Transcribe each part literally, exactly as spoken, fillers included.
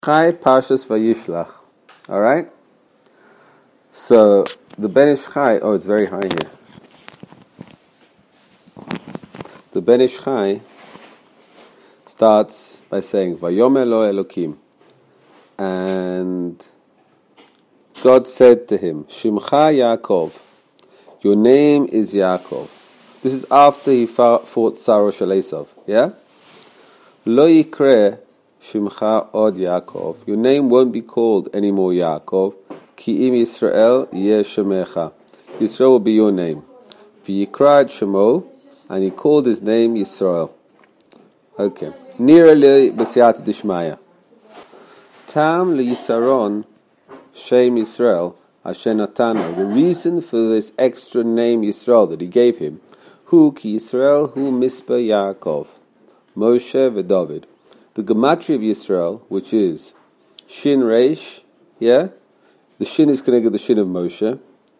Chai Parshas Vayishlach. All right. So the Ben Ish Chai. Oh, it's very high here. The Ben Ish Chai starts by saying Vayomer lo Elokim, and God said to him, Shimcha Yaakov, your name is Yaakov. This is after he fought Saro Shel Esav. Yeah. Lo Yikre Shimcha od Yaakov. Your name won't be called anymore Yaakov. Ki im Yisrael yeh shemecha. Yisrael will be your name. V'yikra Shemo, and he called his name Yisrael. Okay. Nira li b'siyata dishmaya. Tam liyitaron Shem Yisrael asher natano. The reason for this extra name Yisrael that he gave him, Hu ki Yisrael hu mispa Yaakov, Moshe v'David. The gematria of Yisrael, which is Shin Reish, yeah? The Shin is connected to the Shin of Moshe.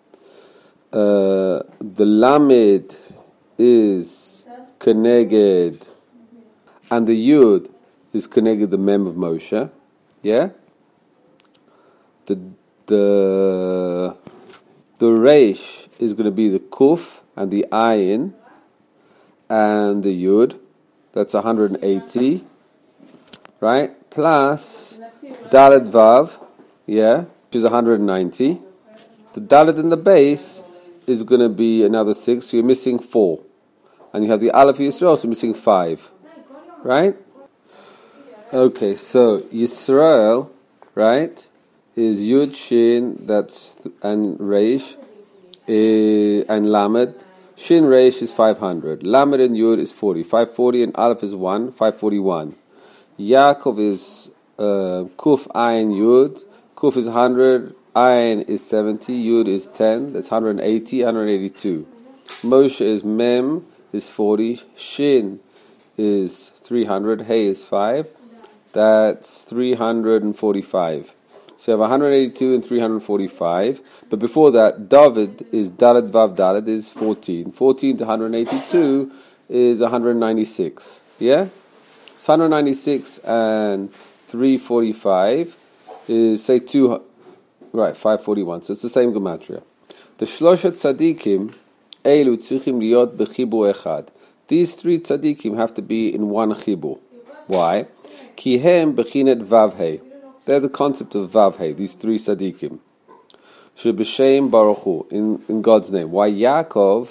Uh, the Lamed is connected, and the Yud is connected to the Mem of Moshe, yeah? The the the Reish is going to be the Kuf and the Ayin and the Yud. That's one hundred eighty. Right? Plus Dalet Vav, yeah, which is one hundred ninety. The Dalet in the base is going to be another six, so you're missing four. And you have the Aleph Yisrael, so you're missing five. Right? Okay, so Yisrael, right, is Yud Shin, that's, and Reish, uh, and Lamed. Shin Reish is five hundred. Lamed and Yud is forty. five forty and Aleph is one, five forty-one. Yaakov is uh, Kuf Ayin Yud. Kuf is one hundred, Ayin is seventy, Yud is ten. That's one hundred eighty, one hundred eighty-two. Moshe is Mem, is forty. Shin is three hundred. Hey is five. That's three hundred forty-five. So you have one hundred eighty-two and three hundred forty-five. But before that, David is Dalet Vav Dalet is fourteen. fourteen to one hundred eighty-two is one hundred ninety-six. Yeah? one hundred ninety-six and three forty-five is, say, two, right, five forty-one. So it's the same gematria. The Shloshet Tzadikim, Eilu Tzichim Liot Bechibur Echad. These three tzadikim have to be in one chibur. Why? Ki hem bechinet vavhei. They're the concept of vavhei, these three tzadikim. Sheb'shem Baruch Hu, in, in God's name. Why Yaakov?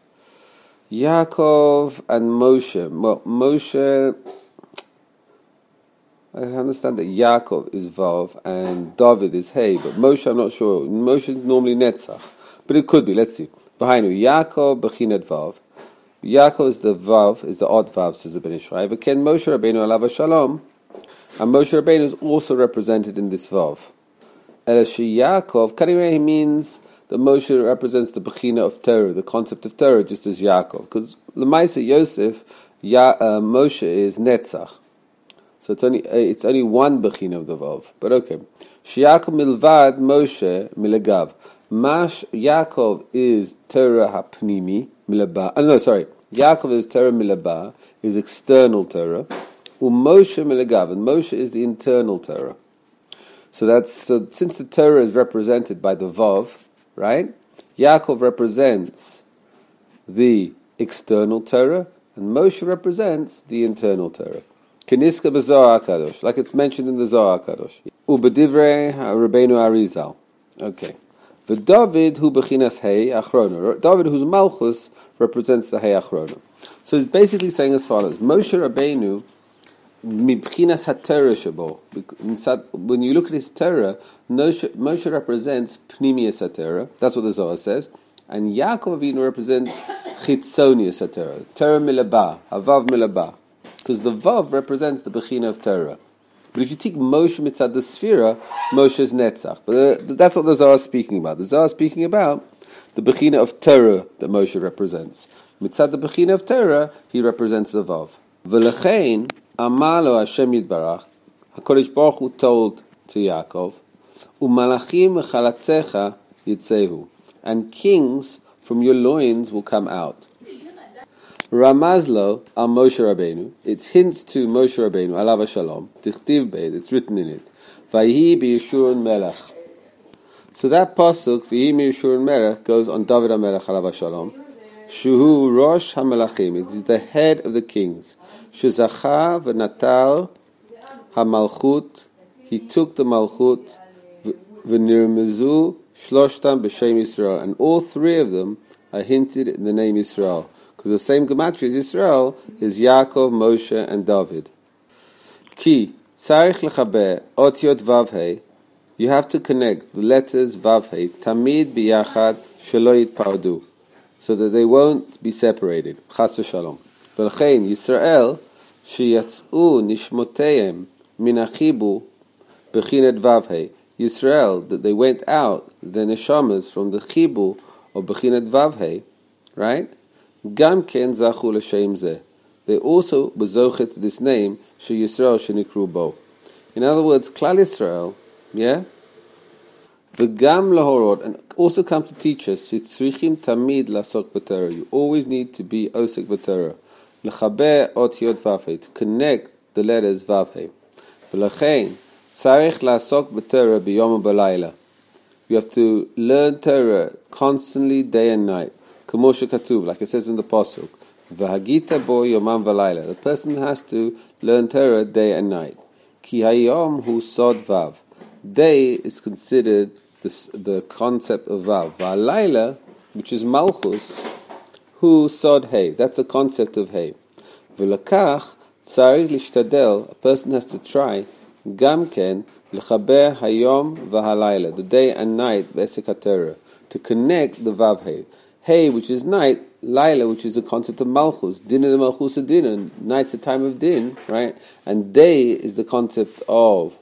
Yaakov and Moshe. Well, Moshe... I understand that Yaakov is Vav and David is Hey, but Moshe, I'm not sure. Moshe is normally Netzach, but it could be. Let's see. Behind you, Yaakov bechinet Vav. Yaakov is the Vav, is the odd Vav, says the Ben Ish Chai. But Ken Moshe Rabbeinu alav shalom, and Moshe Rabbeinu is also represented in this Vav. Elashi Yaakov, Kanimeh, he means that Moshe represents the Bechina of Torah, the concept of Torah, just as Yaakov. Because L'maisa Yosef, ya, uh, Moshe is Netzach. So it's only uh, it's only one bechina of the vav. But okay. Sheyakov milvad Moshe milegav. Mash Yaakov is Torah hapnimi milaba. Oh, no, sorry. Yaakov is Torah milaba, is external Torah. Umoshe milegav, and Moshe is the internal Torah. So that's so since the Torah is represented by the vav, right? Yaakov represents the external Torah, and Moshe represents the internal Torah. Keniska b'Zohar HaKadosh, like it's mentioned in the Zohar HaKadosh. Ubedivrei Rabbeinu Arizal. Okay. V'David hu b'chinas Hey Achrona. David, whose Malchus, represents the Hey Achrona. So it's basically saying as follows: Moshe Rabbeinu mibchinas haTorah shebo. When you look at his Torah, Moshe represents pnimius haTorah. That's what the Zohar says. And Yaakov Avinu represents chitzonius haTorah. Torah milabah, havav milabah. Because the Vav represents the Bechina of Torah. But if you take Moshe mitzad the Sphira, Moshe is Netzach. But uh, that's what the Zohar is speaking about. The Zohar is speaking about the Bechina of Torah that Moshe represents. Mitzad the Bechina of Torah, he represents the Vav. V'lechein, amalo Hashem Yitbarach, HaKadosh Baruch Hu told to Yaakov, U'malachim chalatzecha yitzehu, and kings from your loins will come out. Ramazlo al Moshe Rabbeinu. It hints to Moshe Rabbeinu, alav shalom. Tichtiv beid. It's written in it. Vayhi b'Yeshurun Melech. So that pasuk, Vayhi b'Yeshurun Melech, goes on David HaMelech alav shalom. Shuhu Rosh HaMelachim. It is the head of the kings. Shezacha v'natal HaMalchut. He took the Malchut. V'nirmezu shloshtam b'shem Yisrael. And all three of them are hinted in the name Yisrael. Because the same gematria as Yisrael is Yaakov, Moshe, and David. Ki, tzarich lechaber otiot vavhei. You have to connect the letters vavhei, tamid biyachad shelo yitpardu, so that they won't be separated. Chas v'shalom. V'lechein Yisrael sheyatzu nishmoteim min achibu b'chinet vavhei. Yisrael, that they went out, the neshamas, from the chibu of b'chinet vavhei, right? Gam ken zachu l'shem zeh. They also were zochet to this name, she Yisrael shenikru bo. In other words, Klal Yisrael, yeah? V'gam lahorot, and also comes to teach us, shetzrichim tamid lasok b'Torah. You always need to be osek b'Torah. L'chaber otiyot vavhei, to connect the letters vavhei. V'lachein, tzarich lasok b'Torah b'yom u'b'layla. You have to learn Torah constantly, day and night. K'moshe katuv, like it says in the pasuk. V'hagita bo yomam v'layla. The person has to learn Torah day and night. Ki hayom hu sod vav. Day is considered the, the concept of vav. V'alayla, which is malchus, hu sod hey. That's the concept of hey. V'lakach tzarich lishtadel. A person has to try gam ken l'chaber hayom v'halayla. The day and night b'esek haTorah, to connect the vav hey. Hey, which is night, Laila, which is the concept of Malchus, Din the Malchus of Din, night's a time of Din, right? And day is the concept of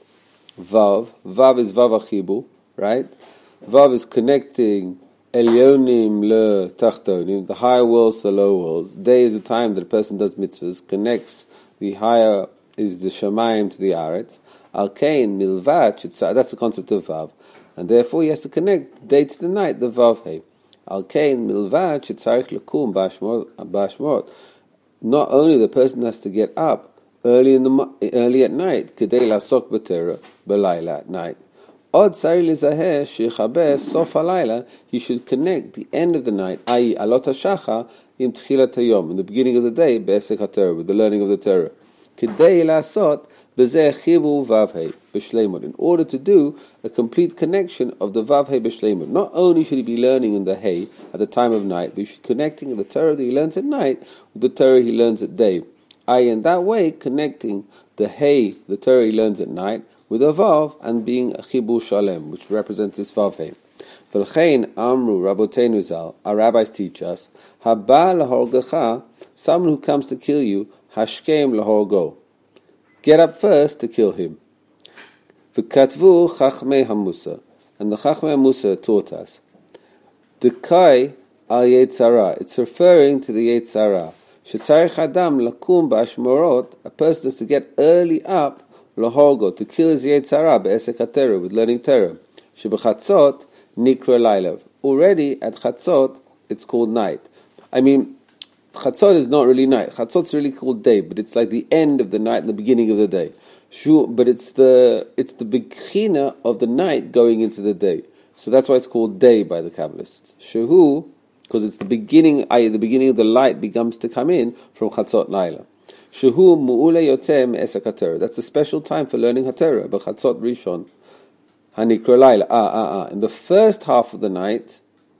Vav. Vav is Vav Achibu, right? Vav is connecting Elyonim le Tachtonim, the higher worlds to the lower worlds. Day is the time that a person does mitzvahs, connects the higher, is the Shamayim to the Aretz. Alkein, Milvat, that's the concept of Vav. And therefore he has to connect day to the night, the Vav Hey. Alkein milvad shetzarich lekum b'ashmorot. Not only the person has to get up early in the early at night, kedei lasok b'Torah b'layla at night. Od tzarich lizaher shechaber sof halayla. He should connect the end of the night, that is, alot hashachar, im tchilat hayom, in the beginning of the day, be'esek haTorah, with the learning of the Torah. Kedei lasot b'zeh chibu vavhei b'shleimut. In order to do a complete connection of the vavhei b'shleimut. Not only should he be learning in the hay at the time of night, but he should be connecting the Torah that he learns at night with the Torah he learns at day. I, in that way, connecting the hay, the Torah he learns at night, with a vav, and being a chibu shalem, which represents this vavhei. V'lchein amru rabotenu zal, our rabbis teach us, haba lahorgecha, someone who comes to kill you, hashkem lahorgo. Get up first to kill him. V'katvu chachmei hamusa, and the chachmei hamusa taught us. Dekai al yetzara. It's referring to the yetzara. Shetzarich adam lakum b'ashmorot. A person has to get early up lahorgo, to kill his yetzara be'esek haTorah, with learning Torah. Shebechatzot nikra layla. Already at chatzot it's called night. I mean, Chatzot is not really night. Chatzot's really called day, but it's like the end of the night and the beginning of the day. Sure, but it's the it's the beginning of the night going into the day. So that's why it's called day by the Kabbalists. Shehu, because it's the beginning, that is, the beginning of the light begins to come in from Chatzot Laila. Shehu mu'ule yotem esek haTorah. That's a special time for learning haTorah. But Chatzot Rishon, hanikra Laila. Ah, ah, ah. In the first half of the night,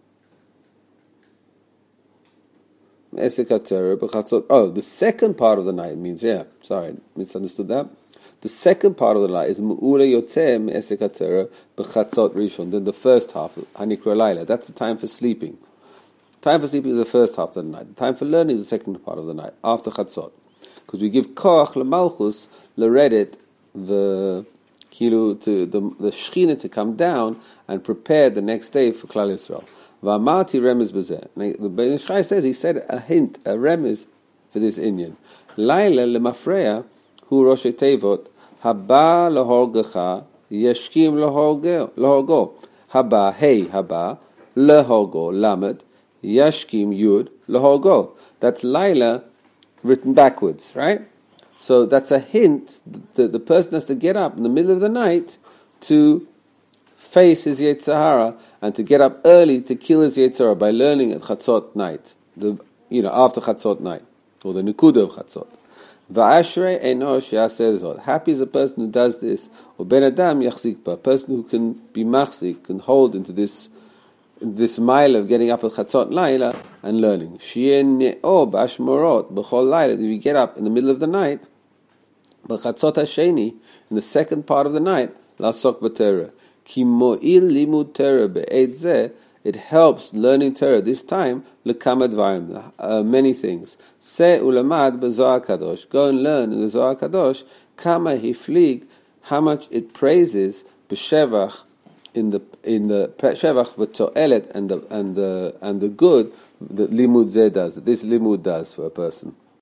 oh, the second part of the night means, yeah, sorry, misunderstood that. The second part of the night is Mu'ule Yotzeh Me'esek HaTorah B'chatzot Rishon. Then the first half, Hanikra Laila, that's the time for sleeping. Time for sleeping is the first half of the night. The time for learning is the second part of the night, after Chatzot. Because we give Koach L'Malchus L'Redet, the Kilu, to the, the Shechina to come down and prepare the next day for Klal Yisrael. V'amarti remez b'zeh. The Ben Ish Chai says, he said a hint, a remez for this Inyan. Laila lemafreya hu rosh tevot haba lahorgecha yeshkim lahorgo. Haba, hey, haba, lahorgo, lamed, yashkim, yud, lahorgo. That's Laila written backwards, right? So that's a hint that the person has to get up in the middle of the night to face his Yetzer Hara and to get up early to kill his Yetzer Hara by learning at Chatzot night, the, you know, after Chatzot night, or the Nekuda of Chatzot. Va'ashrei enosh yaseh zot. Happy is a person who does this. Or ben adam yachzik ba, a person who can be machzik, can hold into this this mile of getting up at Chatzot Laila and learning. Shi'eh ne'o b'ashmorot b'chol laila. If you get up in the middle of the night, b'chatzot hasheni, in the second part of the night, la'asok b'terah. Ki mo'il limud terah be'ed zeh. It helps learning Torah this time, lekama dvarim, uh, many things. Se ulamad b'Zohar Kadosh. Go and learn in the Zohar Kadosh, kama hiflig, how much it praises b'shevach, in the in the shevach v'to'elet, and the and the and the good that limud zeh does, that this limud does for a person.